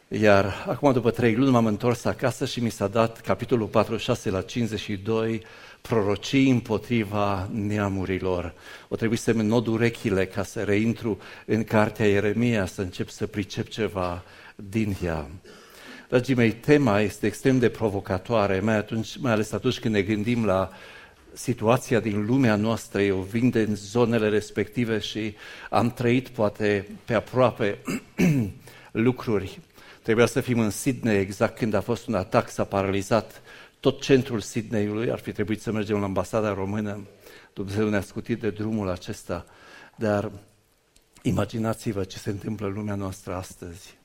Iar acum, după 3 luni, m-am întors acasă și mi s-a dat capitolul 46 la 52, prorocii împotriva neamurilor. O trebuie să-mi nod urechile ca să reintru în cartea Ieremia, să încep să pricep ceva din ea. Dragii mei, tema este extrem de provocatoare, mai ales atunci când ne gândim la situația din lumea noastră. Eu vin din zonele respective și am trăit poate pe aproape lucruri. Trebuia să fim în Sydney exact când a fost un atac, s-a paralizat tot centrul Sydneyului, ar fi trebuit să mergem la ambasada română. Dumnezeu ne-a scutit de drumul acesta, dar imaginați-vă ce se întâmplă în lumea noastră astăzi.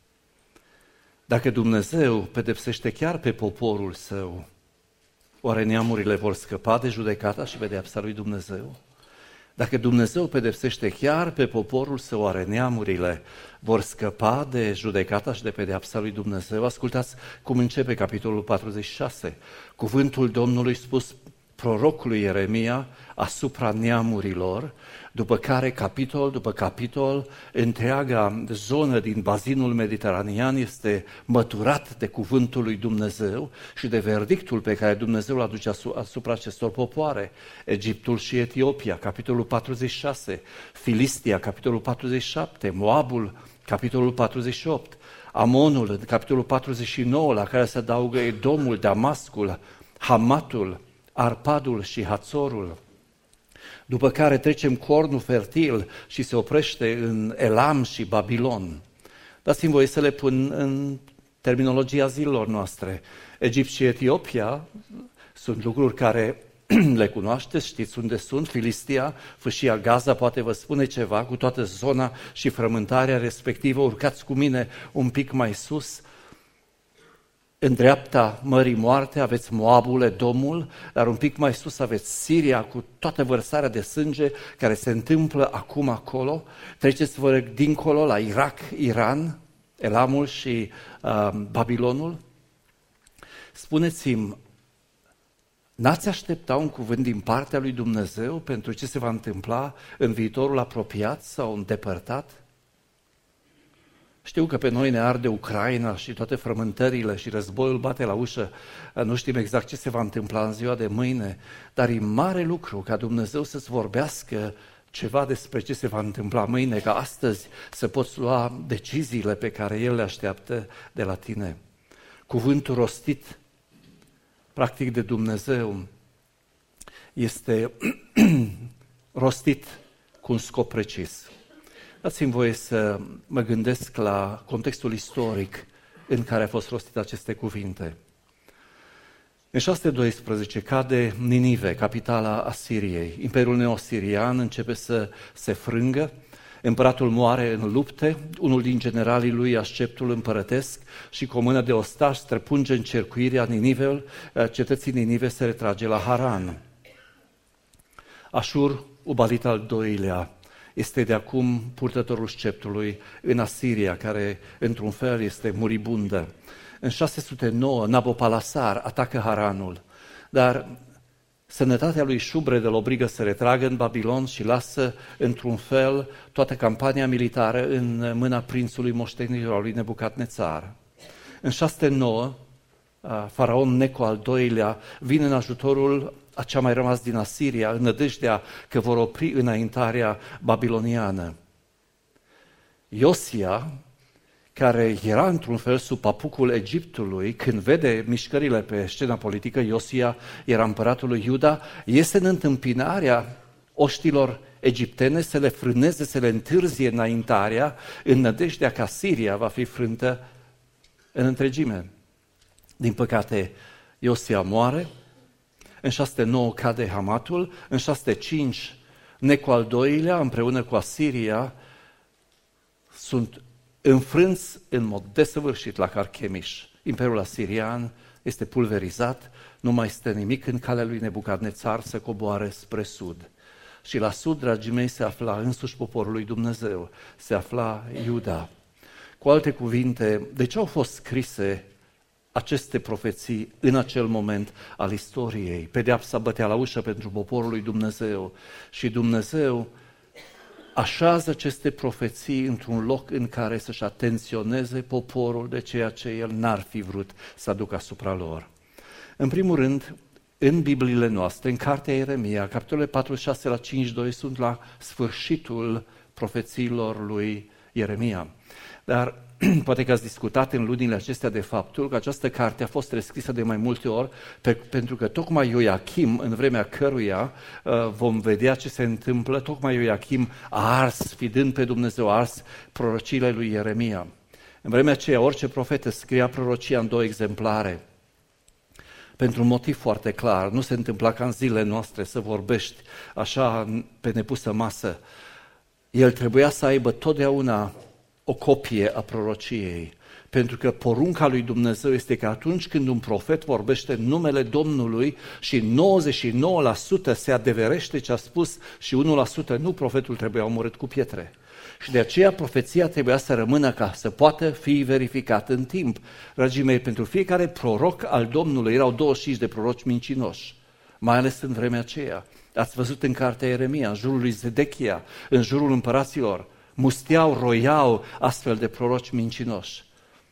Dacă Dumnezeu pedepsește chiar pe poporul său, oare neamurile vor scăpa de judecata și pedeapsa lui Dumnezeu? Dacă Dumnezeu pedepsește chiar pe poporul său, oare neamurile vor scăpa de judecata și de pedeapsa lui Dumnezeu? Ascultați cum începe capitolul 46. Cuvântul Domnului spus prorocului Ieremia asupra neamurilor, după care capitol după capitol, întreaga zonă din bazinul mediteranean este măturat de cuvântul lui Dumnezeu și de verdictul pe care Dumnezeu îl aduce asupra acestor popoare. Egiptul și Etiopia, capitolul 46, Filistia, capitolul 47, Moabul, capitolul 48, Amonul, capitolul 49, la care se adaugă Edomul, Damascul, Hamatul, Arpadul și Hațorul. După care trecem cornul fertil și se oprește în Elam și Babilon. Dați-mi voie să le pun în terminologia zilelor noastre. Egipt și Etiopia sunt lucruri care le cunoașteți, știți unde sunt. Filistia, fâșia Gaza, poate vă spune ceva, cu toată zona și frământarea respectivă. Urcați cu mine un pic mai sus. În dreapta Mării Moarte aveți Moabul, Edomul, dar un pic mai sus aveți Siria cu toată vărsarea de sânge care se întâmplă acum acolo. Treceți vă dincolo la Irak, Iran, Elamul și Babilonul. Spuneți-mi, n-ați aștepta un cuvânt din partea lui Dumnezeu pentru ce se va întâmpla în viitorul apropiat sau îndepărtat? Știu că pe noi ne arde Ucraina și toate frământările și războiul bate la ușă, nu știm exact ce se va întâmpla în ziua de mâine, dar e mare lucru ca Dumnezeu să-ți vorbească ceva despre ce se va întâmpla mâine, ca astăzi să poți lua deciziile pe care El le așteaptă de la tine. Cuvântul rostit, practic de Dumnezeu, este rostit cu un scop precis. Dați-mi voie să mă gândesc la contextul istoric în care au fost rostite aceste cuvinte. În 612 cade Ninive, capitala Asiriei. Imperiul neosirian începe să se frângă, împăratul moare în lupte, unul din generalii lui ia sceptul împărătesc și cu o mână de ostaș străpunge încercuirea Ninive, cetății Ninive se retrage la Haran. Așur, Ubalit al doilea, este de acum purtătorul sceptului în Asiria, care într-un fel este muribundă. În 609, Nabopalasar atacă Haranul, dar sănătatea lui Șubred îl obligă să retragă în Babilon și lasă într-un fel toată campania militară în mâna prințului moștenitor al lui Nebucadnețar. În 609, faraon Neco al doilea vine în ajutorul a cea mai rămas din Asiria, în nădejdea că vor opri înaintarea babiloniană. Iosia, care era într-un fel sub papucul Egiptului, când vede mișcările pe scena politică, Iosia era împăratul lui Iuda, este în întâmpinarea oștilor egiptene să le frâneze, să le întârzie înaintarea, în nădejdea că Siria va fi frântă în întregime. Din păcate, Iosia moare. În 609 cade Hamatul, în 605 Neco al doilea împreună cu Asiria sunt înfrânți în mod desăvârșit la Carchemiș. Imperiul asirian este pulverizat, nu mai stă nimic în calea lui Nebucadnețar să coboare spre sud. Și la sud, dragii mei, se afla însuși poporul lui Dumnezeu, se afla Iuda. Cu alte cuvinte, de ce au fost scrise aceste profeții în acel moment al istoriei? Pedeapsa bătea la ușă pentru poporul lui Dumnezeu și Dumnezeu așează aceste profeții într-un loc în care să-și atenționeze poporul de ceea ce el n-ar fi vrut să aducă asupra lor. În primul rând, în Bibliile noastre, în cartea Ieremia, capitolele 46 la 5:2 sunt la sfârșitul profețiilor lui Ieremia. Dar poate că ați discutat în lunile acestea de faptul că această carte a fost rescrisă de mai multe ori pentru că tocmai Ioachim, în vremea căruia vom vedea ce se întâmplă, tocmai Ioachim a ars, sfidând pe Dumnezeu, a ars prorociile lui Ieremia. În vremea aceea, orice profet scria prorocia în 2 exemplare. Pentru un motiv foarte clar, nu se întâmpla ca în zilele noastre să vorbești așa pe nepusă masă. El trebuia să aibă totdeauna o copie a prorociei, pentru că porunca lui Dumnezeu este că atunci când un profet vorbește în numele Domnului și 99% se adeverește ce a spus și 1% nu, profetul trebuia omorât cu pietre. Și de aceea profeția trebuia să rămână ca să poată fi verificată în timp. Dragii mei, pentru fiecare proroc al Domnului erau 25 de proroci mincinoși, mai ales în vremea aceea. Ați văzut în cartea Ieremia, în jurul lui Zedechia, în jurul împăraților, musteau, roiau astfel de proroci mincinoși.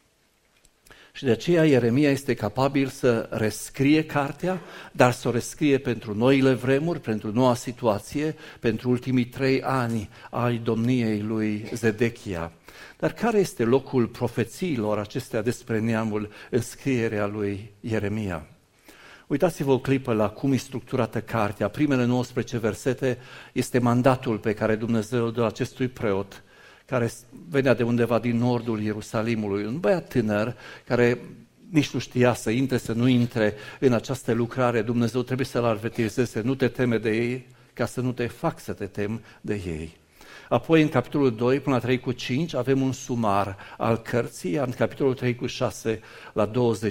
Și de aceea Ieremia este capabil să rescrie cartea, dar să o rescrie pentru noile vremuri, pentru noua situație, pentru ultimii 3 ani ai domniei lui Zedechia. Dar care este locul profețiilor acestea despre neamul în scrierea lui Ieremia? Uitați-vă o clipă la cum e structurată cartea. Primele 19 versete este mandatul pe care Dumnezeu îl dă acestui preot, care venea de undeva din nordul Ierusalimului, un băiat tânăr care nici nu știa să intre, să nu intre în această lucrare. Dumnezeu trebuie să-l avertizeze, nu te teme de ei, ca să nu te fac să te temi de ei. Apoi, în capitolul 2 până la 3:5 avem un sumar al cărții, iar în capitolul 3:6 la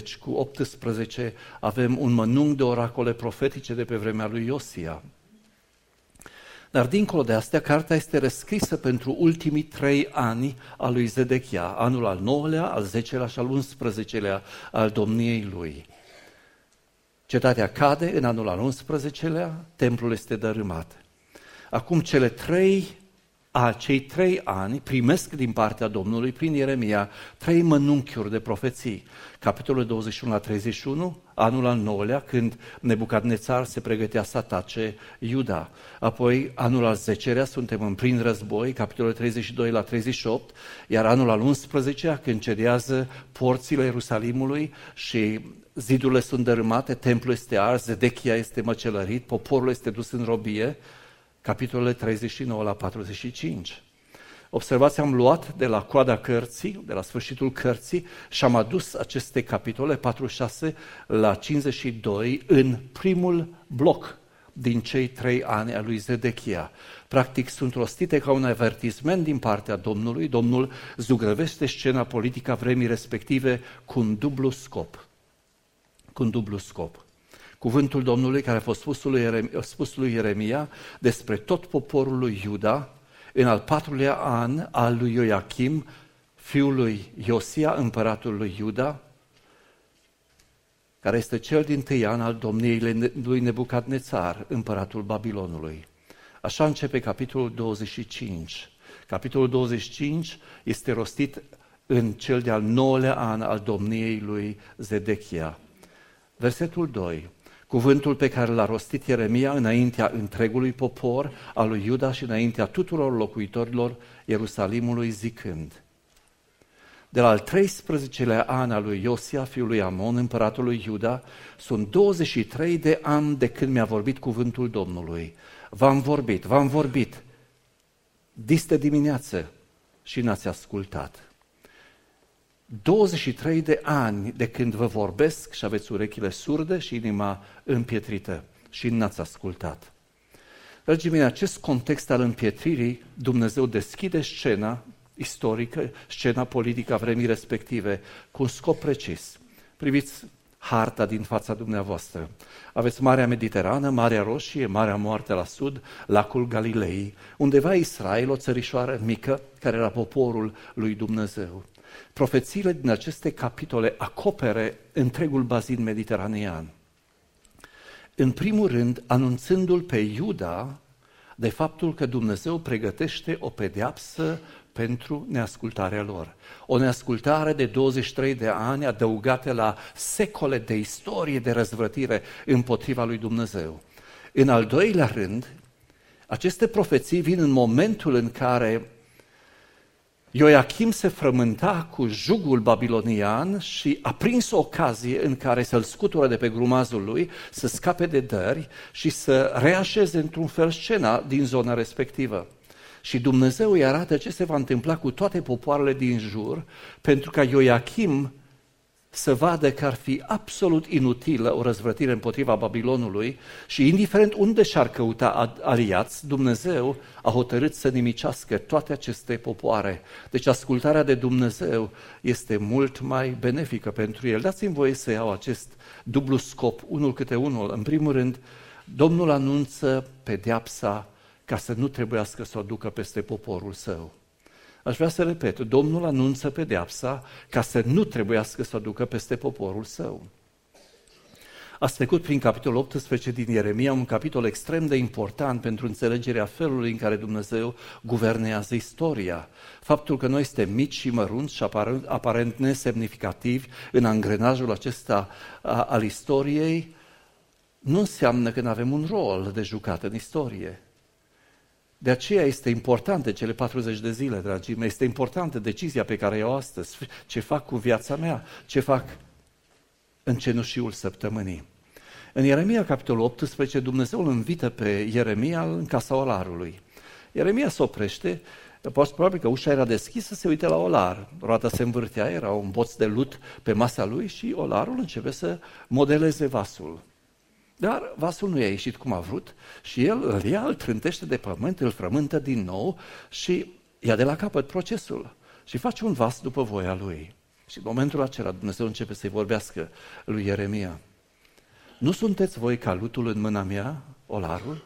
20:18 avem un mănunchi de oracole profetice de pe vremea lui Iosia. Dar dincolo de astea, cartea este rescrisă pentru ultimii 3 ani al lui Zedechia, anul al 9-lea, al 10-lea și al 11-lea al domniei lui. Cetatea cade în anul al 11-lea, templul este dărâmat. Acum cei 3 ani primesc din partea Domnului, prin Ieremia, 3 mănunchiuri de profeții. Capitolul 21 la 31, anul al 9-lea, când Nebucadnețar se pregătea să atace Iuda. Apoi, anul al 10-lea, suntem în plin război, capitolul 32 la 38, iar anul al 11-lea, când cedează porțile Ierusalimului și zidurile sunt dărâmate, templul este ars, Zedechia este măcelărit, poporul este dus în robie, capitolele 39 la 45. Observați, am luat de la coada cărții, de la sfârșitul cărții și am adus aceste capitole 46 la 52 în primul bloc din cei 3 ani a lui Zedechia. Practic sunt rostite ca un avertisment din partea Domnului. Domnul zugrăvește scena politică a vremii respective cu un dublu scop. Cuvântul Domnului care a fost spus lui Ieremia despre tot poporul lui Iuda în al 4-lea an al lui Ioachim, fiul lui Iosia, împăratul lui Iuda, care este cel dintâi an al domniei lui Nebucadnețar, împăratul Babilonului. Așa începe capitolul 25. Capitolul 25 este rostit în cel de-al 9-lea an al domniei lui Zedechia. Versetul 2. Cuvântul pe care l-a rostit Ieremia înaintea întregului popor al lui Iuda și înaintea tuturor locuitorilor Ierusalimului zicând: de la al 13-lea an al lui Iosia, fiul lui Amon, împăratul lui Iuda, sunt 23 de ani de când mi-a vorbit cuvântul Domnului. V-am vorbit, distă dimineață și n-ați ascultat. 23 de ani de când vă vorbesc și aveți urechile surde și inima împietrită și n-ați ascultat. Dragii mei, în acest context al împietririi, Dumnezeu deschide scena istorică, scena politică a vremii respective, cu un scop precis. Priviți harta din fața dumneavoastră. Aveți Marea Mediterană, Marea Roșie, Marea Moartă la sud, lacul Galilei, undeva Israel, o țărișoară mică, care era poporul lui Dumnezeu. Profețiile din aceste capitole acopere întregul bazin mediteranean. În primul rând, anunțându-l pe Iuda de faptul că Dumnezeu pregătește o pedeapsă pentru neascultarea lor. O neascultare de 23 de ani adăugate la secole de istorie de răzvrătire împotriva lui Dumnezeu. În al doilea rând, aceste profeții vin în momentul în care Ioachim se frământa cu jugul babilonian și a prins o ocazie în care să-l scutură de pe grumazul lui, să scape de dări și să reașeze într-un fel scena din zona respectivă. Și Dumnezeu îi arată ce se va întâmpla cu toate popoarele din jur, pentru ca Ioachim să vadă că ar fi absolut inutilă o răzvrătire împotriva Babilonului și indiferent unde și-ar căuta aliați, Dumnezeu a hotărât să nimicească toate aceste popoare. Deci ascultarea de Dumnezeu este mult mai benefică pentru el. Dați-mi voie să iau acest dublu scop, unul câte unul. În primul rând, Domnul anunță pedeapsa ca să nu trebuiască să o ducă peste poporul său. Aș vrea să repet, Domnul anunță pedeapsa ca să nu trebuiască să o ducă peste poporul său. Ați trecut prin capitolul 18 din Ieremia, un capitol extrem de important pentru înțelegerea felului în care Dumnezeu guvernează istoria. Faptul că noi suntem mici și mărunți și aparent nesemnificativi în angrenajul acesta al istoriei, nu înseamnă că nu avem un rol de jucat în istorie. De aceea este importantă cele 40 de zile, dragii mei, este importantă decizia pe care o astăzi, ce fac cu viața mea, ce fac în cenușiul săptămânii. În Ieremia, capitolul 18, Dumnezeu îl invită pe Ieremia în casa olarului. Ieremia se oprește, probabil că ușa era deschisă, se uită la olar. Roata se învârtea, era un boț de lut pe masa lui și olarul începe să modeleze vasul. Dar vasul nu i-a ieșit cum a vrut și el îl ia, îl trântește de pământ, îl frământă din nou și ia de la capăt procesul și face un vas după voia lui. Și în momentul acela Dumnezeu începe să-i vorbească lui Ieremia. Nu sunteți voi ca lutul în mâna mea, olarul?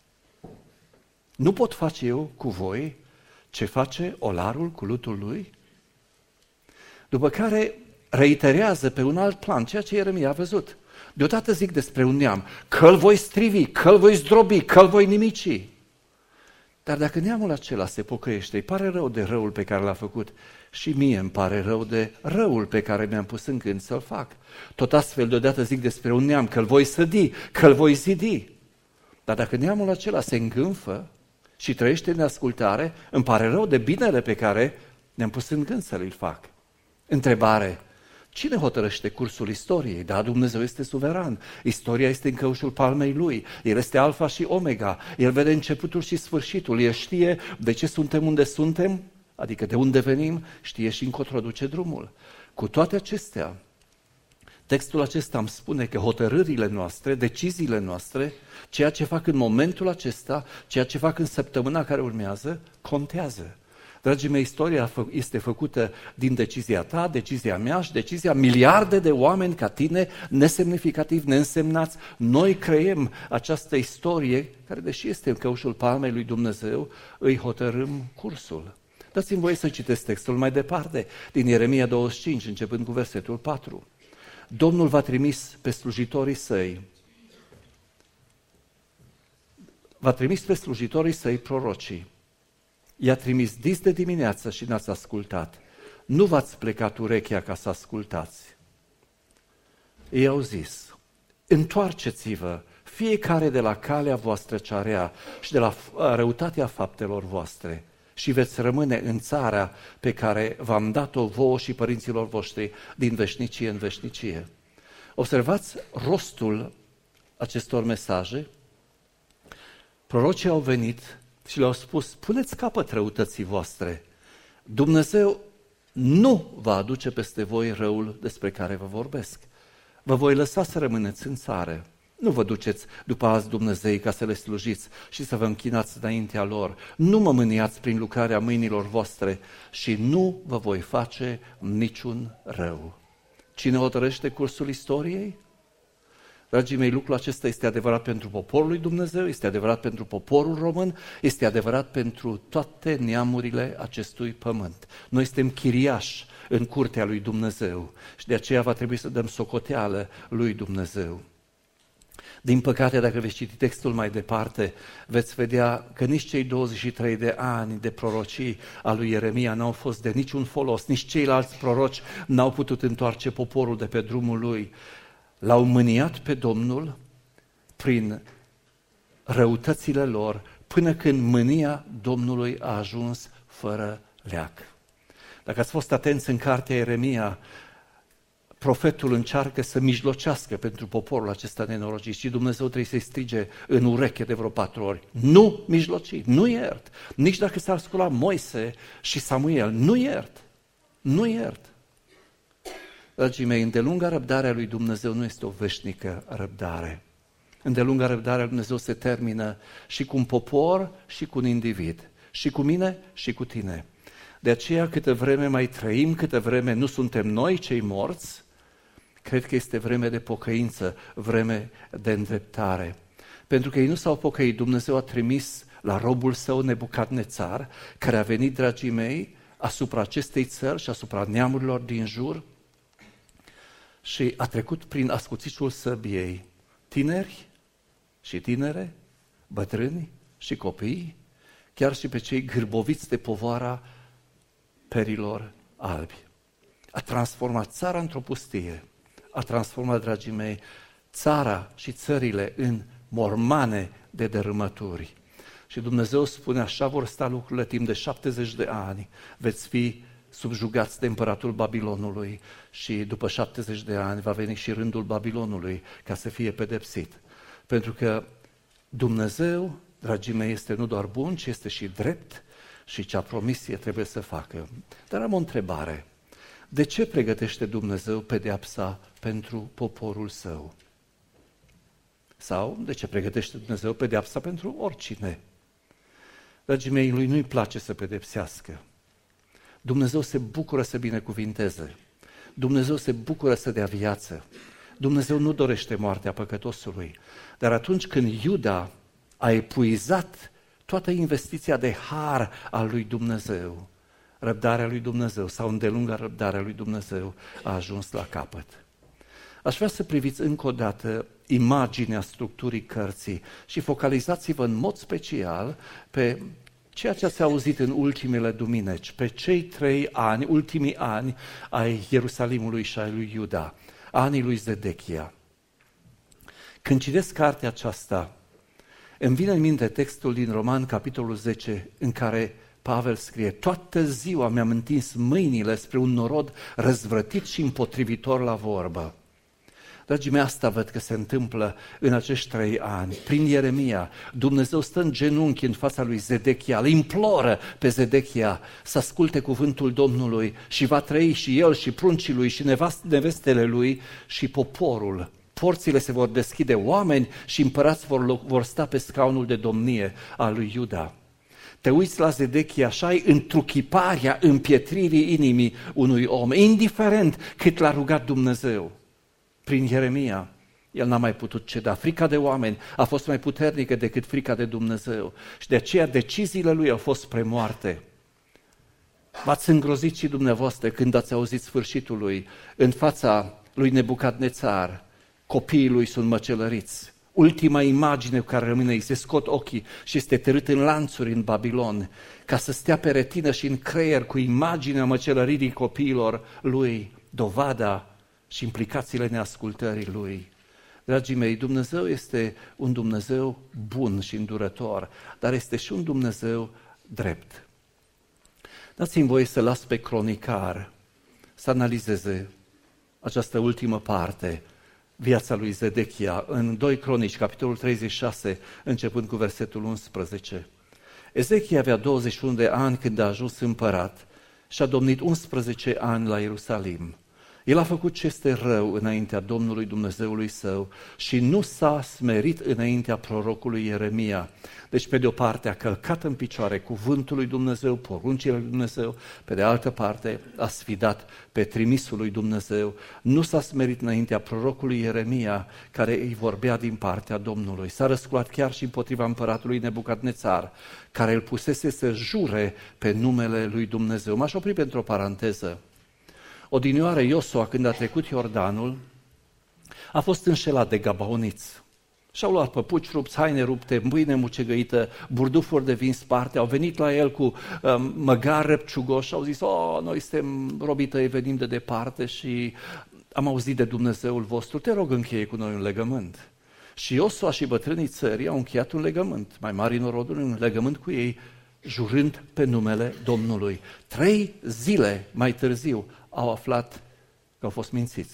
Nu pot face eu cu voi ce face olarul cu lutul lui? După care reiterează pe un alt plan ceea ce Ieremia a văzut. Deodată zic despre un neam, că-l voi strivi, că-l voi zdrobi, că-l voi nimici. Dar dacă neamul acela se pocăiește, îi pare rău de răul pe care l-a făcut și mie îmi pare rău de răul pe care mi-am pus în gând să-l fac. Tot astfel deodată zic despre un neam, că-l voi sădi, că-l voi zidi. Dar dacă neamul acela se îngânfă și trăiește în ascultare, îmi pare rău de binele pe care ne-am pus în gând să-l fac. Întrebare. Cine hotărăște cursul istoriei? Da, Dumnezeu este suveran. Istoria este în căușul palmei Lui. El este alfa și omega. El vede începutul și sfârșitul. El știe de ce suntem unde suntem, adică de unde venim, știe și încotro duce drumul. Cu toate acestea, textul acesta îmi spune că hotărârile noastre, deciziile noastre, ceea ce fac în momentul acesta, ceea ce fac în săptămâna care urmează, contează. Dragii mei, istoria este făcută din decizia ta, decizia mea și decizia miliarde de oameni ca tine, nesemnificativi, neînsemnați. Noi creăm această istorie care, deși este în căușul palmei lui Dumnezeu, îi hotărâm cursul. Dați-mi voie să citesc textul mai departe, din Ieremia 25, începând cu versetul 4. Domnul va trimis pe slujitorii săi, prorocii. I-a trimis dis de dimineață și n-ați ascultat. Nu v-ați plecat urechea ca să ascultați. Ei au zis, întoarceți-vă fiecare de la calea voastră cea rea și de la răutatea faptelor voastre și veți rămâne în țara pe care v-am dat-o vouă și părinților voștri din veșnicie în veșnicie. Observați rostul acestor mesaje. Prorocii au venit și le-au spus, puneți capăt răutății voastre. Dumnezeu nu va aduce peste voi răul despre care vă vorbesc. Vă voi lăsa să rămâneți în țară. Nu vă duceți după alți Dumnezei ca să le slujiți și să vă închinați înaintea lor. Nu mă mâniați prin lucrarea mâinilor voastre și nu vă voi face niciun rău. Cine hotărăște cursul istoriei? Dragii mei, lucrul acesta este adevărat pentru poporul lui Dumnezeu, este adevărat pentru poporul român, este adevărat pentru toate neamurile acestui pământ. Noi suntem chiriași în curtea lui Dumnezeu și de aceea va trebui să dăm socoteală lui Dumnezeu. Din păcate, dacă veți citi textul mai departe, veți vedea că nici cei 23 de ani de prorocii a lui Ieremia n-au fost de niciun folos, nici ceilalți proroci n-au putut întoarce poporul de pe drumul lui. L-au mâniat pe Domnul prin răutățile lor, până când mânia Domnului a ajuns fără leac. Dacă ați fost atenți în cartea Ieremia, profetul încearcă să mijlocească pentru poporul acesta nenorocit și Dumnezeu trebuie să-i strige în ureche de vreo 4 ori. Nu mijloci, nu iert. Nici dacă s-ar scula Moise și Samuel, nu iert. Nu iert. Dragii mei, îndelunga răbdarea lui Dumnezeu nu este o veșnică răbdare. Îndelunga răbdarea lui Dumnezeu se termină și cu un popor și cu un individ. Și cu mine și cu tine. De aceea, câtă vreme mai trăim, câtă vreme nu suntem noi cei morți, cred că este vreme de pocăință, vreme de îndreptare. Pentru că ei nu s-au pocăit, Dumnezeu a trimis la robul său Nebucadnețar, care a venit, dragii mei, asupra acestei țări și asupra neamurilor din jur și a trecut prin ascuțișul săbiei tineri și tinere, bătrâni și copii, chiar și pe cei gârboviți de povara perilor albi. A transformat țara într-o pustie. A transformat, dragii mei, țara și țările în mormane de dărâmături. Și Dumnezeu spune, așa vor sta lucrurile timp de 70 de ani. Veți fi subjugați de împăratul Babilonului și după 70 de ani va veni și rândul Babilonului ca să fie pedepsit. Pentru că Dumnezeu, dragii mei, este nu doar bun, ci este și drept și ce a promis trebuie să facă. Dar am o întrebare. De ce pregătește Dumnezeu pedeapsa pentru poporul său? Sau de ce pregătește Dumnezeu pedeapsa pentru oricine? Dragii mei, lui nu-i place să pedepsească. Dumnezeu se bucură să binecuvinteze. Dumnezeu se bucură să dea viață. Dumnezeu nu dorește moartea păcătosului. Dar atunci când Iuda a epuizat toată investiția de har al lui Dumnezeu, răbdarea lui Dumnezeu sau îndelunga răbdarea lui Dumnezeu a ajuns la capăt. Aș vrea să priviți încă o dată imaginea structurii cărții și focalizați-vă în mod special pe ceea ce ați auzit în ultimele dumineci, pe cei 3 ani, ultimii ani ai Ierusalimului și ai lui Iuda, anii lui Zedechia. Când citesc cartea aceasta, îmi vine în minte textul din Roman, capitolul 10, în care Pavel scrie, toată ziua mi-am întins mâinile spre un norod răzvrătit și împotrivitor la vorbă. Dragii mei, asta văd că se întâmplă în acești 3 ani. Prin Ieremia, Dumnezeu stă în genunchi în fața lui Zedechia, îl imploră pe Zedechia să asculte cuvântul Domnului și va trăi și el și pruncii lui și nevestele lui și poporul. Porțile se vor deschide, oameni și împărați vor sta pe scaunul de domnie al lui Iuda. Te uiți la Zedechia, așa-i întruchiparea împietririi inimii unui om, indiferent cât l-a rugat Dumnezeu. Prin Ieremia, el n-a mai putut ceda. Frica de oameni a fost mai puternică decât frica de Dumnezeu. Și de aceea deciziile lui au fost spre moarte. V-ați îngrozit și dumneavoastră când ați auzit sfârșitul lui. În fața lui Nebucadnețar, copiii lui sunt măcelăriți. Ultima imagine cu care rămâne, îi se scot ochii și este târât în lanțuri în Babilon, ca să stea pe retină și în creier cu imaginea măcelăririi copiilor lui, dovada și implicațiile neascultării lui. Dragii mei, Dumnezeu este un Dumnezeu bun și îndurător, dar este și un Dumnezeu drept. Dați-mi voie să las pe cronicar să analizeze această ultimă parte, viața lui Zedechia, în 2 Cronici, capitolul 36, începând cu versetul 11. Ezechia avea 21 de ani când a ajuns împărat și a domnit 11 ani la Ierusalim. El a făcut ce este rău înaintea Domnului Dumnezeului său și nu s-a smerit înaintea prorocului Ieremia. Deci, pe de o parte, a călcat în picioare cuvântul lui Dumnezeu, poruncile lui Dumnezeu, pe de altă parte, a sfidat pe trimisul lui Dumnezeu. Nu s-a smerit înaintea prorocului Ieremia, care îi vorbea din partea Domnului. S-a răsculat chiar și împotriva împăratului Nebucadnețar, care îl pusese să jure pe numele lui Dumnezeu. M-aș opri pentru o paranteză. Odinioară Iosua, când a trecut Iordanul, a fost înșelat de gabaoniți. Și-au luat păpuci rupți, haine rupte, mâine mucegăită, burdufuri de vin sparte, au venit la el cu măgar răpciugoși și au zis, noi suntem robii tăi, venim de departe și am auzit de Dumnezeul vostru, te rog încheie cu noi un legământ. Și Iosua și bătrânii țării au încheiat un legământ, mai mari norodului, un legământ cu ei, jurând pe numele Domnului. 3 zile mai târziu au aflat că au fost mințiți.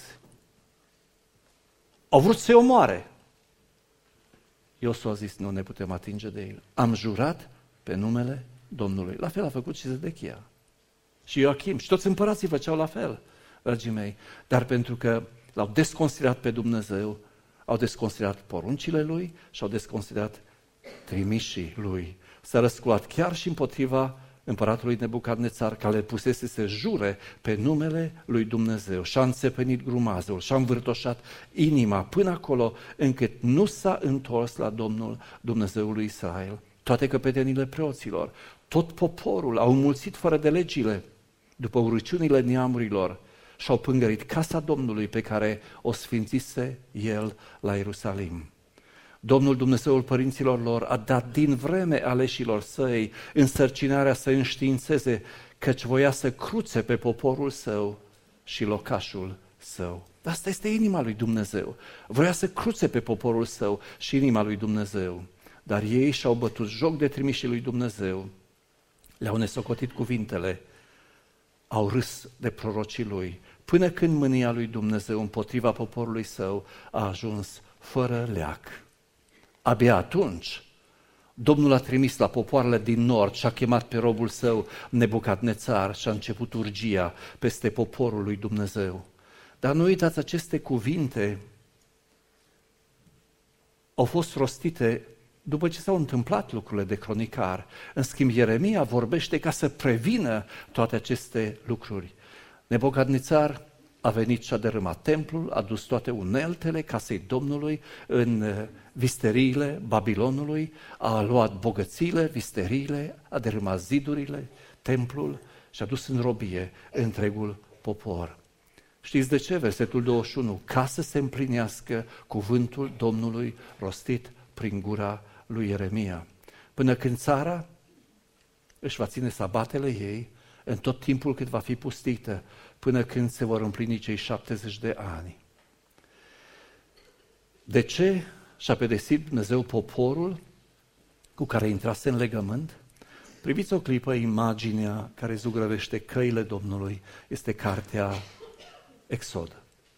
Au vrut să-i omoare. Iosua a zis, nu ne putem atinge de el. Am jurat pe numele Domnului. La fel a făcut și Zedechia. Și Ioachim. Și toți împărații făceau la fel, dragii mei. Dar pentru că l-au desconsiderat pe Dumnezeu, au desconsiderat poruncile lui și au desconsiderat trimișii lui. S-a răsculat chiar și împotriva împăratului Nebucadnețar, care le pusese să jure pe numele lui Dumnezeu. Și-a înțepenit grumazul, și-a învârtoșat inima până acolo încât nu s-a întors la Domnul Dumnezeul lui Israel. Toate căpetenile preoților, tot poporul au înmulțit fără de legile după urăciunile neamurilor și-au pângărit casa Domnului pe care o sfințise el la Ierusalim. Domnul Dumnezeul părinților lor a dat din vreme aleșilor săi însărcinarea să înștiințeze căci voia să cruțe pe poporul său și locașul său. Asta este inima lui Dumnezeu. Voia să cruțe pe poporul său și inima lui Dumnezeu. Dar ei și-au bătut joc de trimișii lui Dumnezeu, le-au nesocotit cuvintele, au râs de prorocii lui, până când mânia lui Dumnezeu împotriva poporului său a ajuns fără leac. Abia atunci, Domnul a trimis la popoarele din nord și a chemat pe robul său Nebucadnețar și a început urgia peste poporul lui Dumnezeu. Dar nu uitați, aceste cuvinte au fost rostite după ce s-au întâmplat lucrurile de cronicar. În schimb, Ieremia vorbește ca să prevină toate aceste lucruri. Nebucadnețar a venit și a dărâmat templul, a dus toate uneltele casei Domnului în visteriile Babilonului, a luat bogățiile, visteriile, a dărâmat zidurile, templul și a dus în robie întregul popor. Știți de ce? Versetul 21. Ca să se împlinească cuvântul Domnului rostit prin gura lui Ieremia. Până când țara își va ține sabatele ei, în tot timpul cât va fi pustită, până când se vor împlini cei 70 de ani. De ce și-a pedepsit Dumnezeu poporul cu care intrase în legământ? Priviți o clipă imaginea care zugrăvește căile Domnului. Este cartea Exod.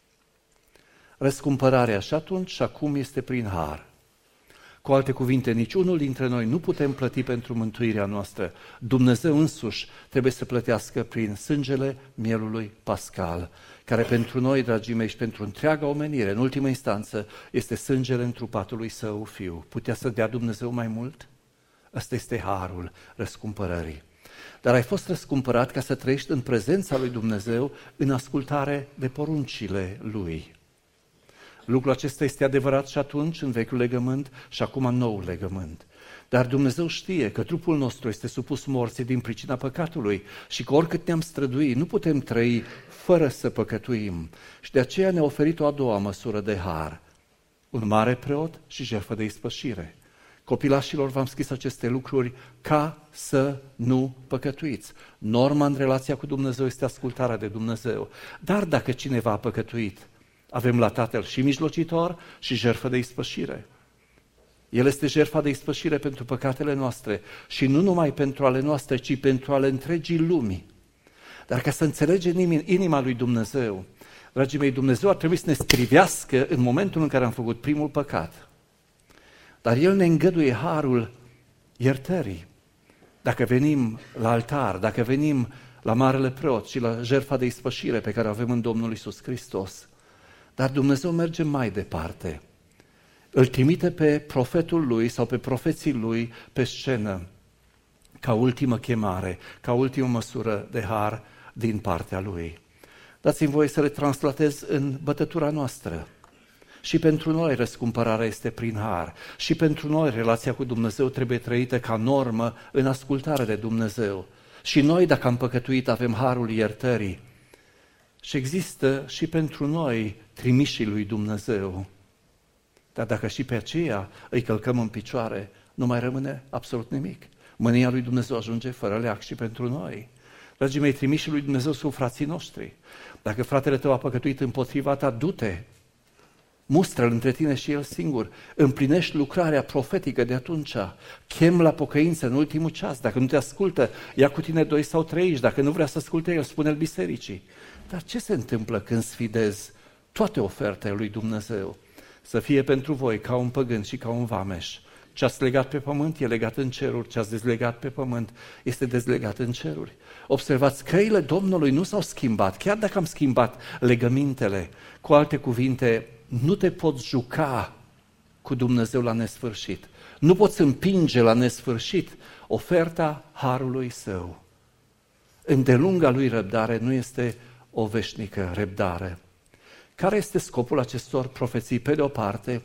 Răscumpărarea și atunci și acum este prin har. Cu alte cuvinte, niciunul dintre noi nu putem plăti pentru mântuirea noastră. Dumnezeu însuși trebuie să plătească prin sângele mielului pascal, care pentru noi, dragii mei, și pentru întreaga omenire, în ultimă instanță, este sângele întrupatului Său Fiu. Putea să dea Dumnezeu mai mult? Ăsta este harul răscumpărării. Dar ai fost răscumpărat ca să trăiești în prezența lui Dumnezeu, în ascultare de poruncile Lui. Lucrul acesta este adevărat și atunci, în vechiul legământ, și acum în noul legământ. Dar Dumnezeu știe că trupul nostru este supus morții din pricina păcatului și că oricât ne-am străduit, nu putem trăi fără să păcătuim. Și de aceea ne-a oferit o a doua măsură de har, un mare preot și jertfă de ispășire. Copilașilor, v-am scris aceste lucruri ca să nu păcătuiți. Norma în relația cu Dumnezeu este ascultarea de Dumnezeu. Dar dacă cineva a păcătuit, avem la Tatăl și mijlocitor și jertfă de ispășire. El este jertfa de ispășire pentru păcatele noastre și nu numai pentru ale noastre, ci pentru ale întregii lumii. Dar ca să înțelegem inima lui Dumnezeu, dragii mei, Dumnezeu ar trebui să ne scrivească în momentul în care am făcut primul păcat. Dar El ne îngăduie harul iertării. Dacă venim la altar, dacă venim la Marele Preot și la jertfa de ispășire pe care o avem în Domnul Iisus Hristos. Dar Dumnezeu merge mai departe. Îl trimite pe profetul lui sau pe profeții lui pe scenă ca ultimă chemare, ca ultimă măsură de har din partea lui. Dați-mi voie să le translatez în bătătura noastră. Și pentru noi răscumpărarea este prin har. Și pentru noi relația cu Dumnezeu trebuie trăită ca normă în ascultare de Dumnezeu. Și noi, dacă am păcătuit, avem harul iertării. Și există și pentru noi trimișii lui Dumnezeu. Dar dacă și pe aceea îi călcăm în picioare, nu mai rămâne absolut nimic. Mânia lui Dumnezeu ajunge fără leac și pentru noi. Dragii mei, trimișii lui Dumnezeu sunt frații noștri. Dacă fratele tău a păcătuit împotriva ta, du-te, mustră-l între tine și el singur, împlinești lucrarea profetică de atunci, chem la pocăință în ultimul ceas, dacă nu te ascultă, ia cu tine 2 sau 3, dacă nu vrea să asculte el, spune-l bisericii. Dar ce se întâmplă când sfidezi toate ofertele lui Dumnezeu? Să fie pentru voi ca un păgân și ca un vameș. Ce ați legat pe pământ e legat în ceruri, ce ați dezlegat pe pământ este dezlegat în ceruri. Observați, căile Domnului nu s-au schimbat, chiar dacă am schimbat legămintele. Cu alte cuvinte, nu te poți juca cu Dumnezeu la nesfârșit. Nu poți împinge la nesfârșit oferta harului său. Îndelunga lui răbdare nu este o veșnică răbdare. Care este scopul acestor profeții? Pe de o parte,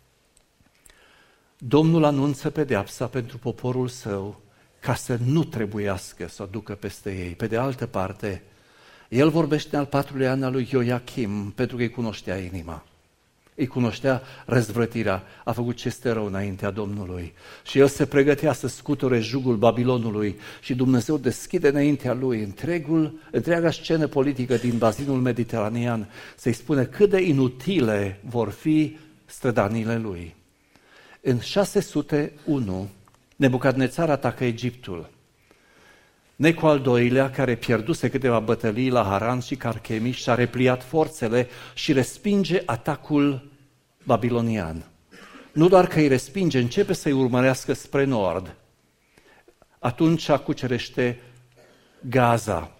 Domnul anunță pedeapsa pentru poporul său ca să nu trebuiască să o ducă peste ei. Pe de altă parte, el vorbește al 4-lea an al lui Ioachim pentru că îi cunoștea inima. Îi cunoștea răzvrătirea, a făcut ce este rău înaintea Domnului. Și el se pregătea să scuture jugul Babilonului și Dumnezeu deschide înaintea lui întreaga scenă politică din bazinul mediteranean, să-i spune cât de inutile vor fi strădanile lui. În 601, Nebucadnețar atacă Egiptul. Neco al II-lea, care pierduse câteva bătălii la Haran și Carchemish, și-a repliat forțele și respinge atacul babilonian. Nu doar că îi respinge, începe să-i urmărească spre nord. Atunci cucerește Gaza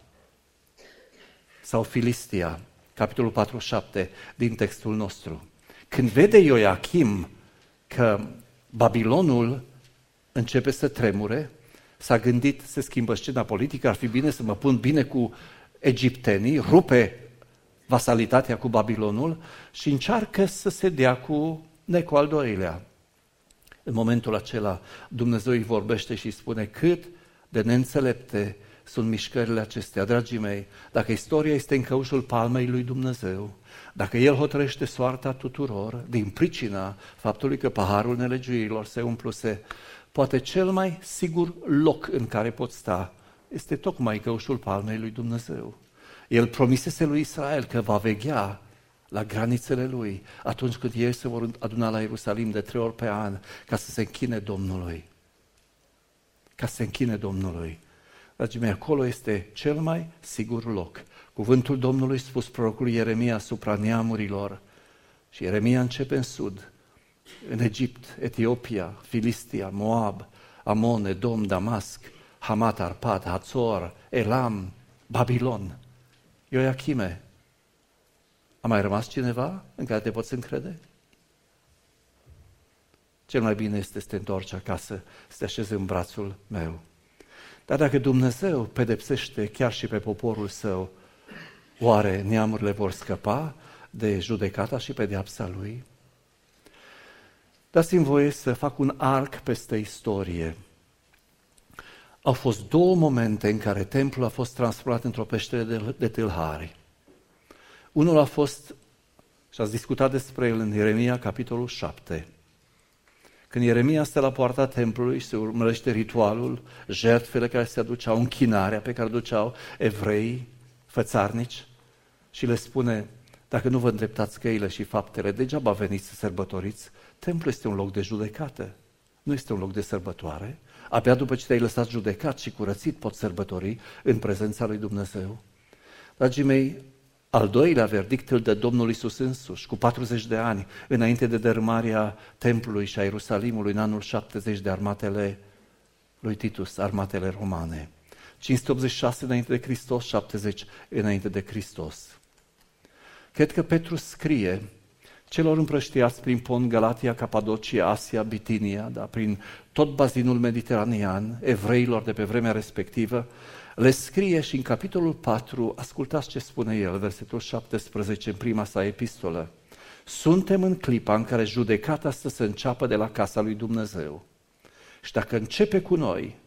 sau Filistia, capitolul 47 din textul nostru. Când vede Ioachim că Babilonul începe să tremure, s-a gândit, se schimbă scena politică, ar fi bine să mă pun bine cu egiptenii, rupe vasalitatea cu Babilonul și încearcă să se dea cu Neco al II-lea. În momentul acela Dumnezeu îi vorbește și îi spune cât de neînțelepte sunt mișcările acestea. Dragii mei, dacă istoria este în căușul palmei lui Dumnezeu, dacă El hotărăște soarta tuturor, din pricina faptului că paharul nelegiuirilor se umpluse, poate cel mai sigur loc în care pot sta este tocmai căușul palmei lui Dumnezeu. El promisese lui Israel că va veghea la granițele lui atunci când ei se vor aduna la Ierusalim de 3 ori pe an ca să se închine Domnului. Ca să se închine Domnului. Dragii mei, acolo este cel mai sigur loc. Cuvântul Domnului spus prorocului Ieremia asupra neamurilor. Și Ieremia începe în sud, în Egipt, Etiopia, Filistia, Moab, Amon, Edom, Damasc, Hamat, Arpad, Hațor, Elam, Babilon. Ioachime, a mai rămas cineva în care te poți încrede? Cel mai bine este să te întorci acasă, să te așezi în brațul meu. Dar dacă Dumnezeu pedepsește chiar și pe poporul său, oare neamurile vor scăpa de judecata și pedeapsa lui? Dați-mi voie să fac un arc peste istorie. Au fost 2 momente în care templul a fost transformat într-o peșteră de tâlhari. Unul a fost, și ați discutat despre el în Ieremia, capitolul 7, când Ieremia stă la poarta templului și se urmărește ritualul, jertfele care se aduceau, închinarea pe care duceau evrei, fățarnici, și le spune, dacă nu vă îndreptați căile și faptele, degeaba veniți să sărbătoriți, templul este un loc de judecată, nu este un loc de sărbătoare. Abia după ce te-ai lăsat judecat și curățit, poți sărbători în prezența lui Dumnezeu. Dragii mei, al 2-lea verdict îl dă Domnul Iisus însuși, cu 40 de ani, înainte de dărâmarea templului și a Ierusalimului, în anul 70 de armatele lui Titus, armatele romane. 586 înainte de Hristos, 70 înainte de Hristos. Cred că Petru scrie celor împrăștiați prin Pont, Galatia, Capadocia, Asia, Bitinia, prin tot bazinul mediteranean, evreilor de pe vremea respectivă, le scrie și în capitolul 4, ascultați ce spune el, versetul 17, în prima sa epistolă. Suntem în clipa în care judecata să se înceapă de la casa lui Dumnezeu. Și dacă începe cu noi,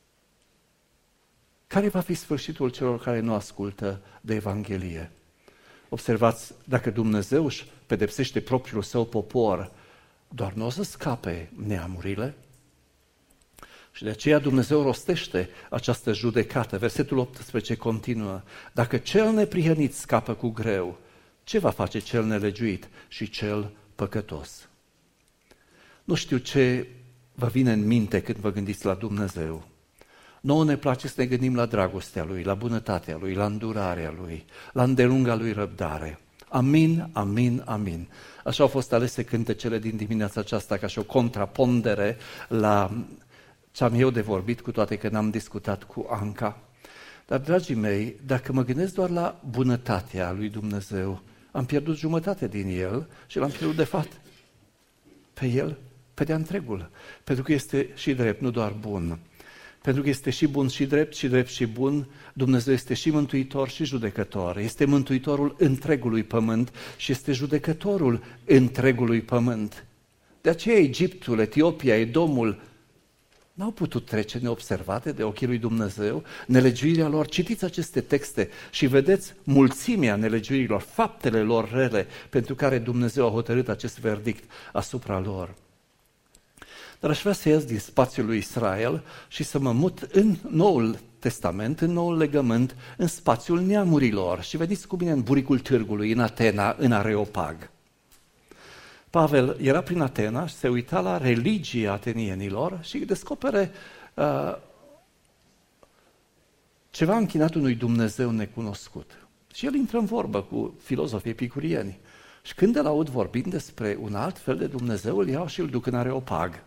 care va fi sfârșitul celor care nu ascultă de Evanghelie? Observați, dacă Dumnezeu își pedepsește propriul său popor, doar nu o să scape neamurile. Și de aceea Dumnezeu rostește această judecată. Versetul 18 continuă. Dacă cel neprihănit scapă cu greu, ce va face cel nelegiuit și cel păcătos? Nu știu ce vă vine în minte când vă gândiți la Dumnezeu. Nouă ne place să ne gândim la dragostea Lui, la bunătatea Lui, la îndurarea Lui, la îndelunga Lui răbdare. Amin, amin, amin. Așa au fost alese cântecele din dimineața aceasta ca și o contrapondere la ce am eu de vorbit, cu toate că n-am discutat cu Anca. Dar, dragii mei, dacă mă gândesc doar la bunătatea lui Dumnezeu, am pierdut jumătate din El și l-am pierdut de fapt pe El, pe de-a întregul. Pentru că este și drept, nu doar bun. Pentru că este și bun și drept și bun, Dumnezeu este și mântuitor și judecător. Este mântuitorul întregului pământ și este judecătorul întregului pământ. De aceea Egiptul, Etiopia, Edomul n-au putut trece neobservate de ochii lui Dumnezeu, nelegiuirea lor. Citiți aceste texte și vedeți mulțimea nelegiuirilor, faptele lor rele pentru care Dumnezeu a hotărât acest verdict asupra lor. Dar aș vrea să ies din spațiul lui Israel și să mă mut în Noul Testament, în Noul Legământ, în spațiul neamurilor. Și veniți cu mine în buricul târgului, în Atena, în Areopag. Pavel era prin Atena și se uita la religia atenienilor și descopere ceva închinat unui Dumnezeu necunoscut. Și el intră în vorbă cu filozofii epicurieni. Și când îl aud vorbind despre un alt fel de Dumnezeu, îl iau și îl duc în Areopag.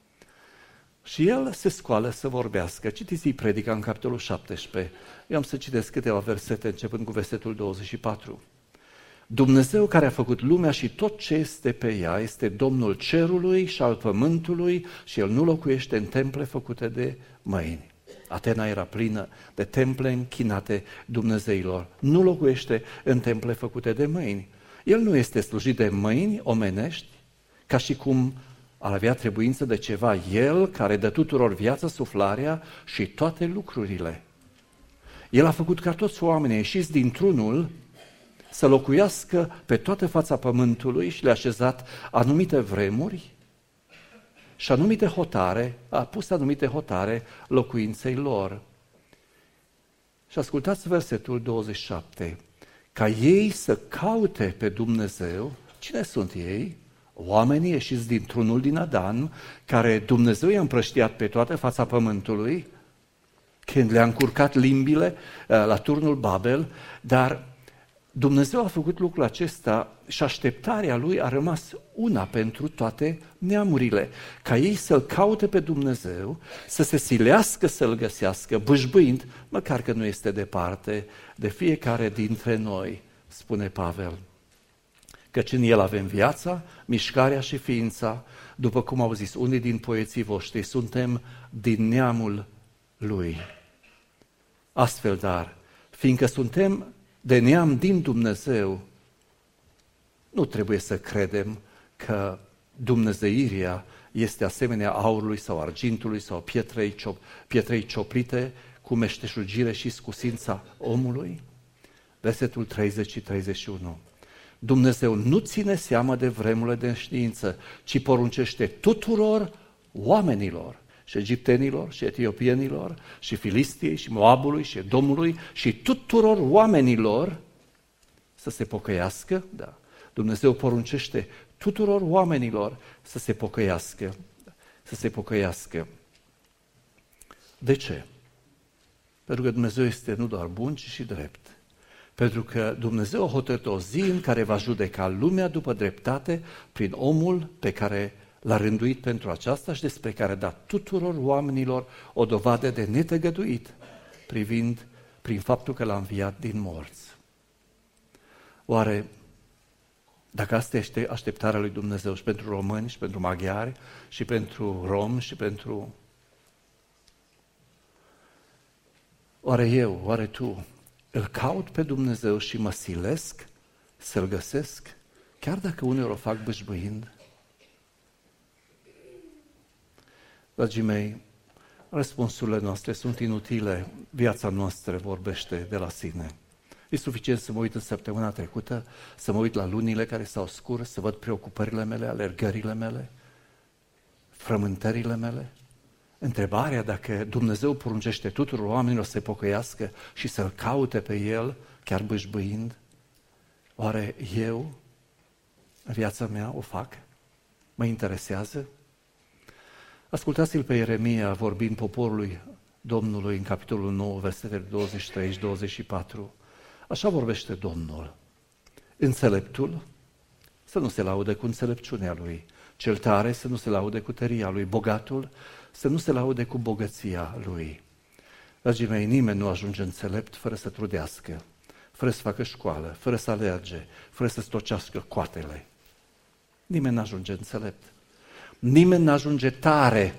Și el se scoală să vorbească. Citiți-i Predica în capitolul 17. Eu am să citesc câteva versete începând cu versetul 24. Dumnezeu care a făcut lumea și tot ce este pe ea este Domnul cerului și al pământului și El nu locuiește în temple făcute de mâini. Atena era plină de temple închinate Dumnezeilor. Nu locuiește în temple făcute de mâini. El nu este slujit de mâini omenești, ca și cum ar avea trebuință de ceva. El care dă tuturor viață, suflarea și toate lucrurile. El a făcut ca toți oamenii ieșiți dintr-unul să locuiască pe toată fața pământului și le-a așezat anumite vremuri și anumite hotare, a pus anumite hotare locuinței lor. Și ascultați versetul 27. Ca ei să caute pe Dumnezeu. Cine sunt ei? Oamenii ieșiți dintr-unul din Adam, care Dumnezeu i-a împrăștiat pe toată fața pământului, când le-a încurcat limbile la turnul Babel, dar Dumnezeu a făcut lucrul acesta și așteptarea Lui a rămas una pentru toate neamurile, ca ei să-L caute pe Dumnezeu, să se silească să-L găsească, bâșbâind, măcar că nu este departe de fiecare dintre noi, spune Pavel. Căci în El avem viața, mișcarea și ființa, după cum au zis unii din poeții voștri, suntem din neamul Lui. Astfel, dar, fiindcă suntem de neam din Dumnezeu, nu trebuie să credem că dumnezeirea este asemenea aurului sau argintului sau pietrei cioplite cu meșteșugire și scusința omului. Versetul 30 și 31. Dumnezeu nu ține seamă de vremurile de știință, ci poruncește tuturor oamenilor, și egiptenilor, și etiopienilor, și Filistiei, și Moabului, și Edomului, și tuturor oamenilor să se pocăiască. Da. Dumnezeu poruncește tuturor oamenilor să se pocăiască. Să se pocăiască. De ce? Pentru că Dumnezeu este nu doar bun, ci și drept. Pentru că Dumnezeu a hotărât o zi în care va judeca lumea după dreptate prin omul pe care l-a rânduit pentru aceasta și despre care a dat tuturor oamenilor o dovadă de netăgăduit, privind prin faptul că l-a înviat din morți. Oare, dacă asta este așteptarea lui Dumnezeu și pentru români, și pentru maghiari, și pentru romi, și pentru... Oare eu, oare tu, îl caut pe Dumnezeu și mă silesc să-L găsesc, chiar dacă uneori o fac bâșbâind? Dragii mei, răspunsurile noastre sunt inutile, viața noastră vorbește de la sine. E suficient să mă uit în săptămâna trecută, să mă uit la lunile care s-au scurs, să văd preocupările mele, alergările mele, frământările mele. Întrebarea dacă Dumnezeu poruncește tuturor oamenilor să se pocăiască și să-L caute pe El, chiar bâșbâind, oare eu, în viața mea, o fac? Mă interesează? Ascultați-l pe Ieremia vorbind poporului Domnului în capitolul 9, versetele 23 și 24. Așa vorbește Domnul. Înțeleptul să nu se laude cu înțelepciunea lui, cel tare să nu se laude cu tăria lui, bogatul să nu se laude cu bogăția lui. Dragii mei, nimeni nu ajunge înțelept fără să trudească, fără să facă școală, fără să alerge, fără să stocească coatele. Nimeni nu ajunge înțelept. Nimeni nu ajunge tare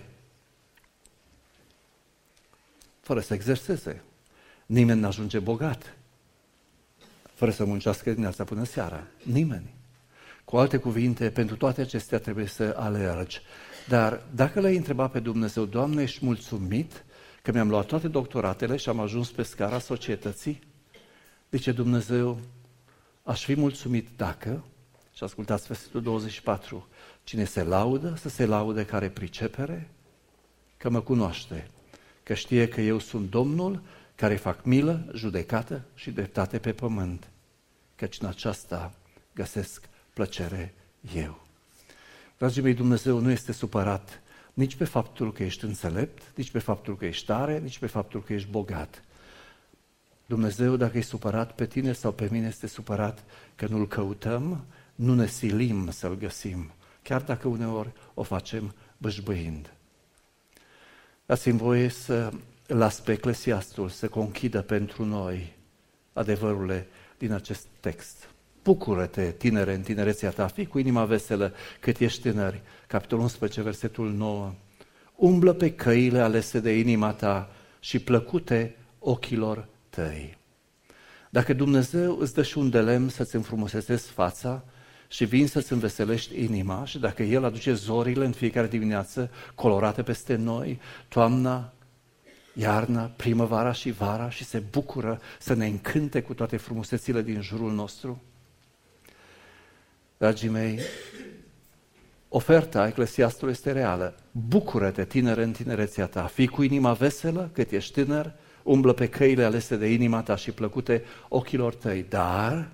fără să exerseze. Nimeni nu ajunge bogat fără să muncească dimineața până seara. Nimeni. Cu alte cuvinte, pentru toate acestea trebuie să alergi. Dar dacă l-ai întrebat pe Dumnezeu, Doamne, ești mulțumit că mi-am luat toate doctoratele și am ajuns pe scara societății? Zice Dumnezeu, aș fi mulțumit dacă, și ascultați versetul 24, cine se laudă, să se laude care pricepere, că mă cunoaște, că știe că eu sunt Domnul care fac milă, judecată și dreptate pe pământ, căci în aceasta găsesc plăcere eu. Dragii mei, Dumnezeu nu este supărat nici pe faptul că ești înțelept, nici pe faptul că ești tare, nici pe faptul că ești bogat. Dumnezeu, dacă e supărat pe tine sau pe mine, este supărat că nu-L căutăm, nu ne silim să-L găsim, chiar dacă uneori o facem bâșbâind. Dați-mi voie să las pe Eclesiastul să conchidă pentru noi adevărurile din acest text. Bucură-te, tinere, în tinerețea ta, fii cu inima veselă cât ești tânăr. Capitolul 11, versetul 9. Umblă pe căile alese de inima ta și plăcute ochilor tăi. Dacă Dumnezeu îți dă și un de lemn să-ți înfrumusețezi fața și vin să-ți înveselești inima și dacă El aduce zorile în fiecare dimineață colorate peste noi, toamna, iarna, primăvara și vara și se bucură să ne încânte cu toate frumusețile din jurul nostru, dragii mei, oferta Eclesiastului este reală. Bucură-te, tinere, în tinerețea ta, fii cu inima veselă cât ești tânăr, umblă pe căile alese de inima ta și plăcute ochilor tăi, dar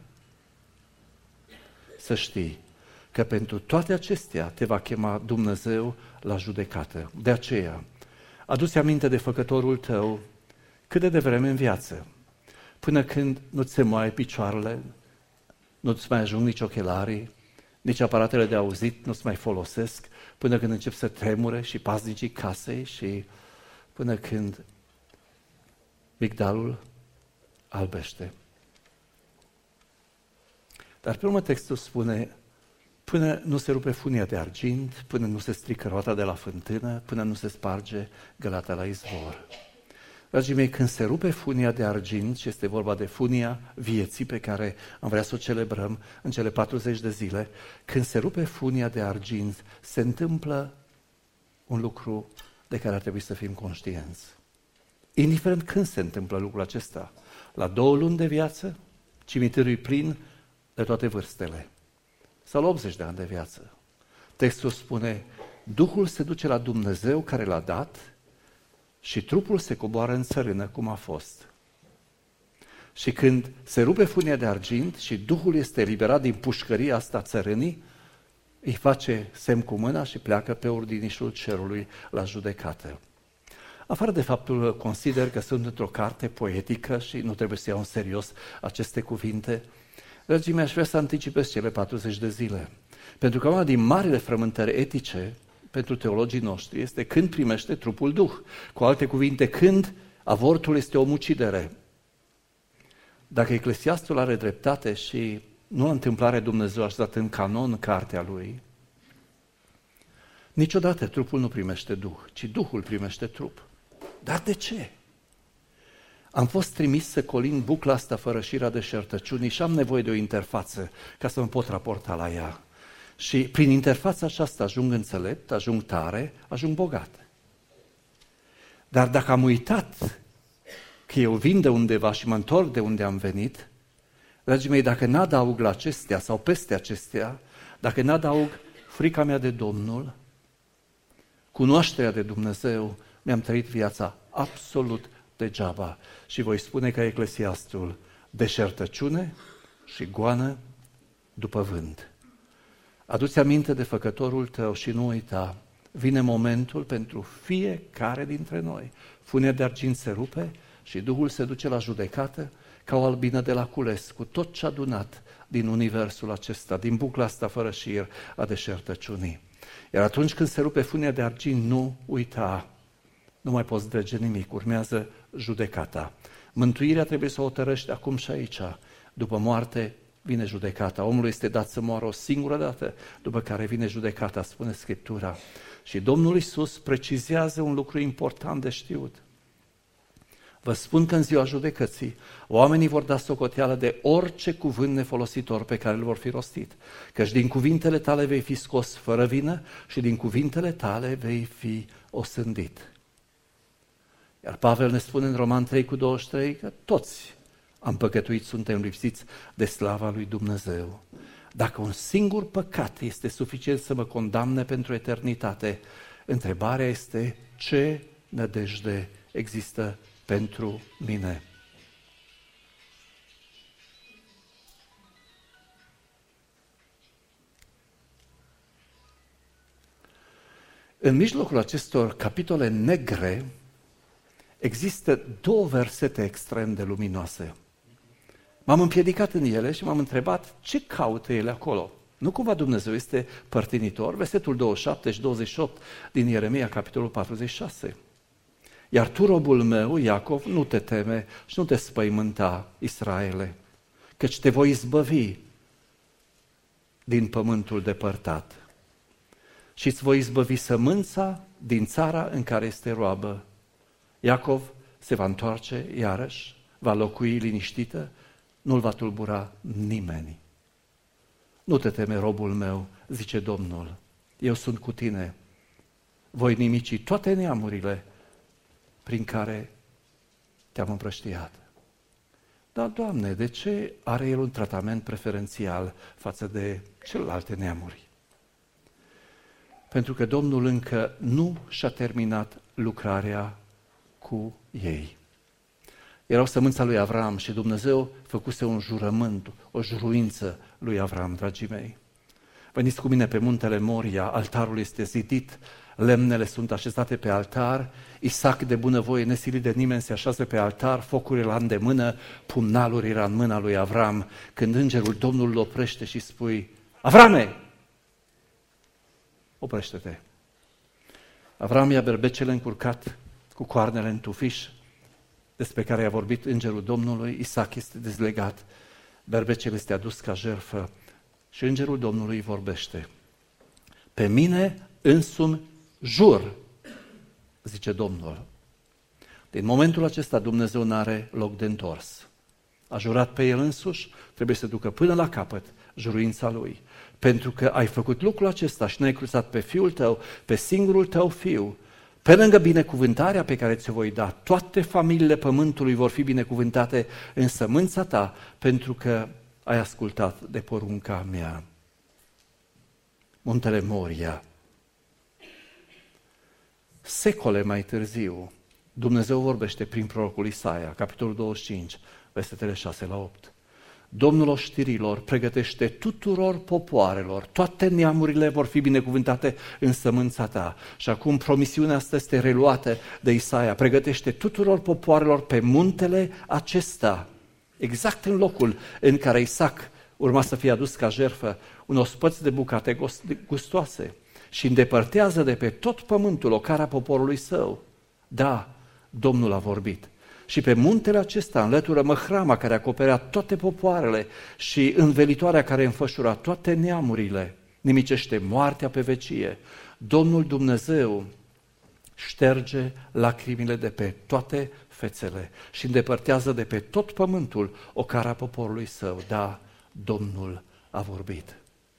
să știi că pentru toate acestea te va chema Dumnezeu la judecată. De aceea, adu-ți aminte de făcătorul tău cât de devreme în viață, până când nu-ți se moaie picioarele, nu-ți mai ajung nici ochelarii, nici aparatele de auzit nu-ți mai folosesc, până când încep să tremure și paznicii casei și până când migdalul albește. Dar pe urmă textul spune, până nu se rupe funia de argint, până nu se strică roata de la fântână, până nu se sparge gălata la izvor. Dragii mei, când se rupe funia de argint, și este vorba de funia vieții pe care am vrea să o celebrăm în cele 40 de zile, când se rupe funia de argint, se întâmplă un lucru de care ar trebui să fim conștienți. Indiferent când se întâmplă lucrul acesta, la 2 luni de viață, cimitirul e plin de toate vârstele, sau la 80 de ani de viață. Textul spune, Duhul se duce la Dumnezeu care l-a dat și trupul se coboară în țărână cum a fost. Și când se rupe funia de argint și Duhul este eliberat din pușcăria asta țărânii, îi face semn cu mâna și pleacă pe ordinișul cerului la judecată. Afară de faptul că consider că sunt într-o carte poetică și nu trebuie să iau în serios aceste cuvinte, dragii mei, aș vrea să anticipez cele 40 de zile. Pentru că una din marile frământări etice pentru teologii noștri este când primește trupul Duh. Cu alte cuvinte, când avortul este o omucidere. Dacă Eclesiastul are dreptate și nu la întâmplare Dumnezeu a dat în canon cartea lui, niciodată trupul nu primește Duh, ci Duhul primește trup. Dar de ce? Am fost trimis să colind bucla asta fără șira deșertăciunii și am nevoie de o interfață ca să mă pot raporta la ea. Și prin interfața aceasta ajung înțelept, ajung tare, ajung bogat. Dar dacă am uitat că eu vin de undeva și mă întorc de unde am venit, Dragii mei, dacă n-adaug la acestea sau peste acestea, dacă n-adaug frica mea de Domnul, cunoașterea de Dumnezeu, mi-am trăit viața absolut degeaba. Și voi spune ca Eclesiastul, deșertăciune și goană după vânt. Adu-ți aminte de făcătorul tău și nu uita, vine momentul pentru fiecare dintre noi. Funia de argint se rupe și Duhul se duce la judecată ca o albină de la cules, cu tot ce a adunat din universul acesta, din bucla asta fără șir a deșertăciunii. Iar atunci când se rupe funia de argint, nu uita, nu mai poți drege nimic, urmează judecata. Mântuirea trebuie să o hotărăști acum și aici. După moarte vine judecata. Omul este dat să moară o singură dată, după care vine judecata, spune Scriptura. Și Domnul Iisus precizează un lucru important de știut. Vă spun că în ziua judecății, oamenii vor da socoteală de orice cuvânt nefolositor pe care îl vor fi rostit. Căci din cuvintele tale vei fi scos fără vină și din cuvintele tale vei fi osândit. Iar Pavel ne spune în Roman 3:23 că toți am păcătuit, suntem lipsiți de slava lui Dumnezeu. Dacă un singur păcat este suficient să mă condamne pentru eternitate, întrebarea este ce nădejde există pentru mine. În mijlocul acestor capitole negre există două versete extrem de luminoase. M-am împiedicat în ele și m-am întrebat ce caută ele acolo. Nu cumva Dumnezeu este părtinitor? Versetul 27 și 28 din Ieremia, capitolul 46. Iar tu, robul meu, Iacov, nu te teme și nu te spăimânta, Israele, căci te voi izbăvi din pământul depărtat și îți voi izbăvi sămânța din țara în care este roabă. Iacov se va întoarce iarăși, va locui liniștită, nu-l va tulbura nimeni. Nu te teme, robul meu, zice Domnul, eu sunt cu tine, voi nimici toate neamurile prin care te-am împrăștiat. Dar, Doamne, de ce are El un tratament preferențial față de celelalte neamuri? Pentru că Domnul încă nu și-a terminat lucrarea cu ei. Erau sămânța lui Avram și Dumnezeu făcuse un jurământ, o juruință lui Avram, dragii mei. Veniți cu mine pe muntele Moria, altarul este zidit, lemnele sunt așezate pe altar, Isaac de bunăvoie, nesilit de nimeni, se așează pe altar, focul era în îndemână, pumnalul era în mâna lui Avram, când îngerul Domnului îl oprește și spui, Avrame, oprește-te. Avram ia berbecele încurcat cu coarnele în tufiș, despre care a vorbit îngerul Domnului, Isaac este dezlegat, berbecele este adus ca jertfă și îngerul Domnului vorbește. Pe mine însumi jur, zice Domnul. Din momentul acesta Dumnezeu n-are loc de întors. A jurat pe El însuși, trebuie să ducă până la capăt juruința Lui. Pentru că ai făcut lucrul acesta și n-ai cruțat pe Fiul Tău, pe singurul Tău Fiu, pe lângă binecuvântarea pe care ți-o voi da, toate familiile pământului vor fi binecuvântate în sămânța ta, pentru că ai ascultat de porunca mea. Muntele Moria. Secole mai târziu, Dumnezeu vorbește prin prorocul Isaia, capitolul 25, versetele 6 la 8. Domnul oștirilor pregătește tuturor popoarelor, toate neamurile vor fi binecuvântate în sămânța ta. Și acum promisiunea asta este reluată de Isaia, pregătește tuturor popoarelor pe muntele acesta, exact în locul în care Isaac urma să fie adus ca jertfă, un ospăț de bucate gustoase și îndepărtează de pe tot pământul ocara poporului său. Da, Domnul a vorbit. Și pe muntele acesta înlătură măhrama care acoperea toate popoarele și învelitoarea care înfășura toate neamurile, nimicește moartea pe vecie. Domnul Dumnezeu șterge lacrimile de pe toate fețele și îndepărtează de pe tot pământul ocara poporului său. Da, Domnul a vorbit.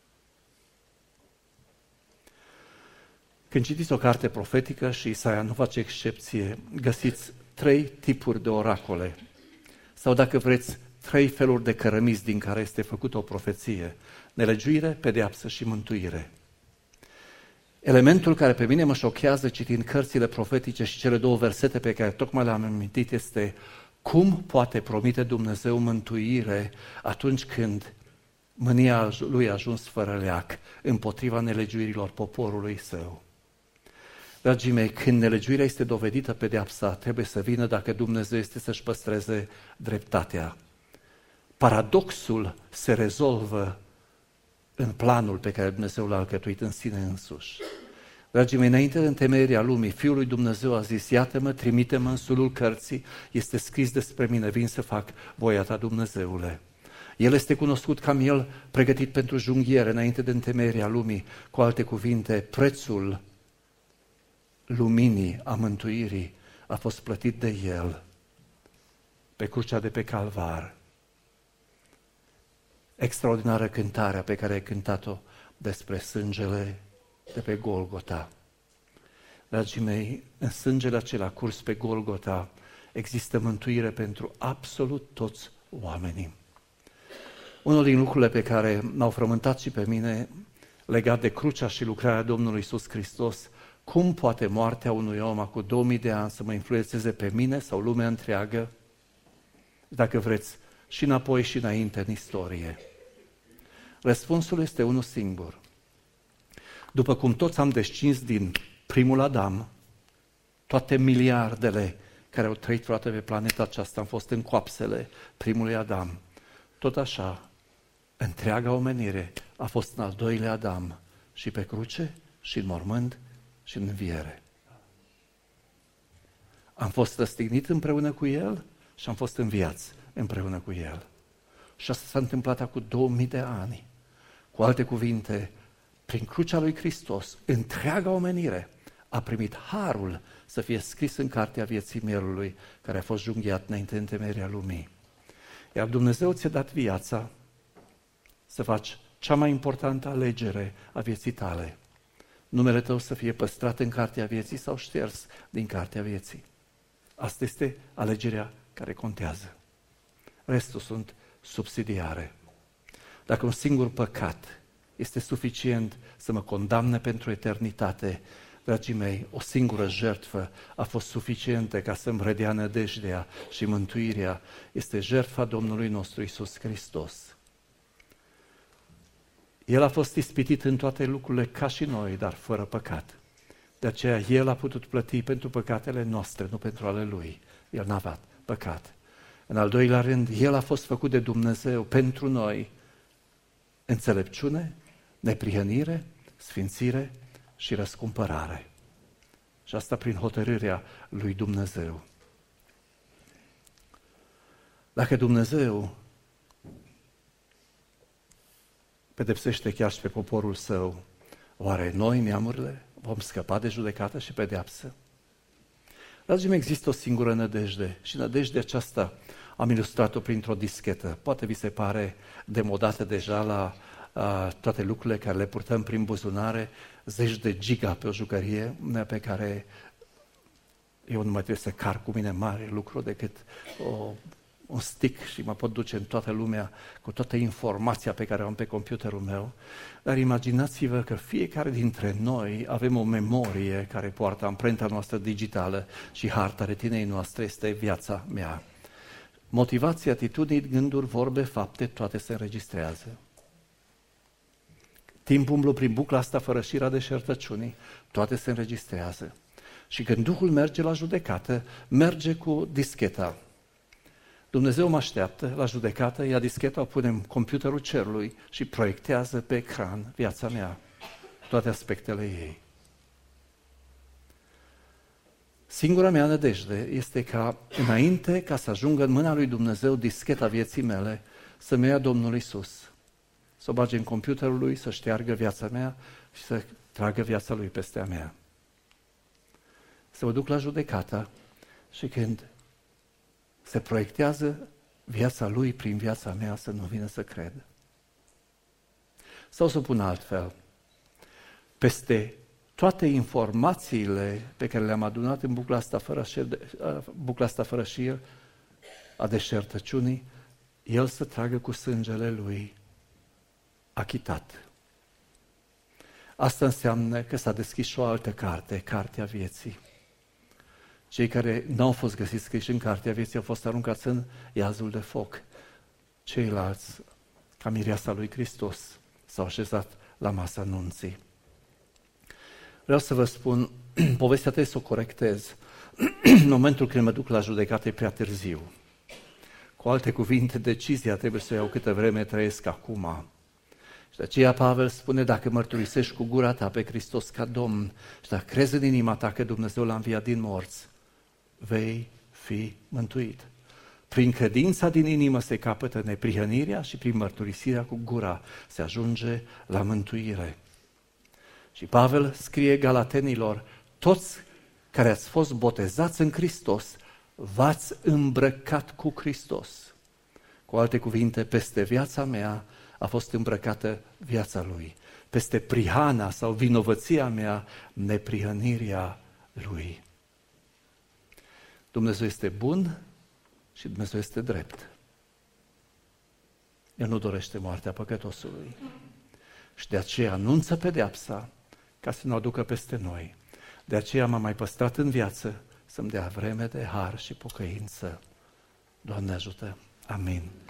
Când citiți o carte profetică și Isaia nu face excepție, găsiți 3 tipuri de oracole, sau dacă vreți, 3 feluri de cărămizi din care este făcută o profeție: nelegiuire, pedeapsă și mântuire. Elementul care pe mine mă șochează citind cărțile profetice și cele 2 versete pe care tocmai le-am amintit este: cum poate promite Dumnezeu mântuire atunci când mânia lui a ajuns fără leac împotriva nelegiuirilor poporului său? Dragii mei, când nelegiuirea este dovedită, pedeapsa trebuie să vină dacă Dumnezeu este să-și păstreze dreptatea. Paradoxul se rezolvă în planul pe care Dumnezeu l-a alcătuit în sine însuși. Dragii mei, înainte de întemeierea lumii, Fiul lui Dumnezeu a zis: iată-mă, trimite-mă în sulul cărții, este scris despre mine, vin să fac voia ta, Dumnezeule. El este cunoscut ca miel pregătit pentru junghiere înainte de întemeierea lumii. Cu alte cuvinte, prețul luminii, a mântuirii, a fost plătit de El pe crucea de pe Calvar. Extraordinară cântarea pe care ai cântat-o despre sângele de pe Golgota. Dragii mei, în sângele acela curs pe Golgota există mântuire pentru absolut toți oamenii. Unul din lucrurile pe care m-au frământat și pe mine legat de crucea și lucrarea Domnului Iisus Hristos: cum poate moartea unui om cu 2000 de ani să mă influențeze pe mine sau lumea întreagă? Dacă vreți, și înapoi și înainte în istorie. Răspunsul este unul singur. După cum toți am descins din primul Adam, toate miliardele care au trăit vreodată pe planeta aceasta am fost în coapsele primului Adam. Tot așa, întreaga omenire a fost în al doilea Adam, și pe cruce, și în mormânt, și în înviere. Am fost răstignit împreună cu El și am fost înviați împreună cu El. Și asta s-a întâmplat acum 2000 de ani. Cu alte cuvinte, prin crucea lui Hristos, întreaga omenire a primit harul să fie scris în cartea vieții mielului, care a fost junghiat înainte de întemeierea lumii. Iar Dumnezeu ți-a dat viața să faci cea mai importantă alegere a vieții tale. Numele tău să fie păstrat în cartea vieții sau șters din cartea vieții. Asta este alegerea care contează. Restul sunt subsidiare. Dacă un singur păcat este suficient să mă condamne pentru eternitate, dragii mei, o singură jertfă a fost suficientă ca să-mi redea nădejdea și mântuirea. Este jertfa Domnului nostru Iisus Hristos. El a fost ispitit în toate lucrurile ca și noi, dar fără păcat. De aceea El a putut plăti pentru păcatele noastre, nu pentru ale Lui. El n-a avut păcat. În al doilea rând, El a fost făcut de Dumnezeu pentru noi înțelepciune, neprihănire, sfințire și răscumpărare. Și asta prin hotărârea lui Dumnezeu. Dacă Dumnezeu pedepsește chiar și pe poporul său, oare noi, neamurile, vom scăpa de judecată și pedeapsă? Dragii mei, există o singură nădejde și nădejdea aceasta am ilustrat-o printr-o dischetă. Poate vi se pare demodată deja la toate lucrurile care le purtăm prin buzunare, 10 de giga pe o jucărie pe care eu nu mai trebuie să car cu mine mare lucru decât un stick și mă pot duce în toată lumea cu toată informația pe care o am pe computerul meu. Dar imaginați-vă că fiecare dintre noi avem o memorie care poartă amprenta noastră digitală și harta retinei noastre este viața mea. Motivații, atitudini, gânduri, vorbe, fapte, toate se înregistrează. Timp umblu prin bucla asta fără șira deșertăciunii, toate se înregistrează. Și când Duhul merge la judecată, merge cu discheta. Dumnezeu mă așteaptă la judecată, ia discheta, o pune în computerul cerului și proiectează pe ecran viața mea, toate aspectele ei. Singura mea nădejde este ca, înainte ca să ajungă în mâna lui Dumnezeu discheta vieții mele, să-mi ia Domnul Iisus, să o bage în computerul lui, să șteargă viața mea și să tragă viața lui peste a mea. Să mă duc la judecată și când se proiectează viața lui prin viața mea, să nu vină să cred. Sau să pun altfel, peste toate informațiile pe care le-am adunat în bucla asta fără șir a deșertăciunii, El să tragă cu sângele Lui achitat. Asta înseamnă că s-a deschis și o altă carte, Cartea Vieții. Cei care n-au fost găsiți scriși în Cartea Vieții au fost aruncați în iazul de foc. Ceilalți, ca mireasa lui Hristos, s-au așezat la masa nunții. Vreau să vă spun, povestea trebuie să o corectez. În momentul când mă duc la judecată e prea târziu. Cu alte cuvinte, decizia trebuie să o iau câtă vreme trăiesc acum. Și de aceea Pavel spune, dacă mărturisești cu gura ta pe Hristos ca Domn și dacă crezi în inima ta că Dumnezeu l-a înviat din morți, vei fi mântuit. Prin credința din inimă se capătă neprihănirea și prin mărturisirea cu gura se ajunge la mântuire. Și Pavel scrie Galatenilor, toți care ați fost botezați în Hristos, v-ați îmbrăcat cu Hristos. Cu alte cuvinte, peste viața mea a fost îmbrăcată viața Lui. Peste prihana sau vinovăția mea, neprihănirea Lui. Dumnezeu este bun și Dumnezeu este drept. El nu dorește moartea păcătosului. Și de aceea anunță pedeapsa ca să nu aducă peste noi. De aceea m-am mai păstrat în viață să-mi dea vreme de har și pocăință. Doamne ajută! Amin.